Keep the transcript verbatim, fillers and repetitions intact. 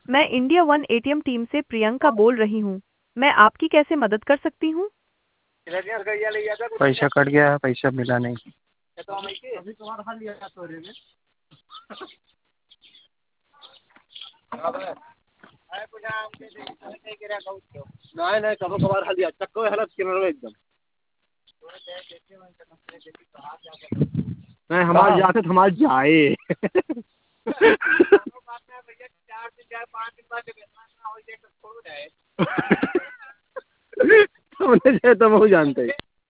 मैं India one ATM team से प्रियंका बोल रही हूँ। मैं आपकी कैसे मदद कर सकती हूँ? पैसा कट गया है, पैसा मिला नहीं। नहीं नहीं कभी कभार हल चक्को हालत एकदम नहीं हमारे जाते तो हमारे जाए तो बहुत जानते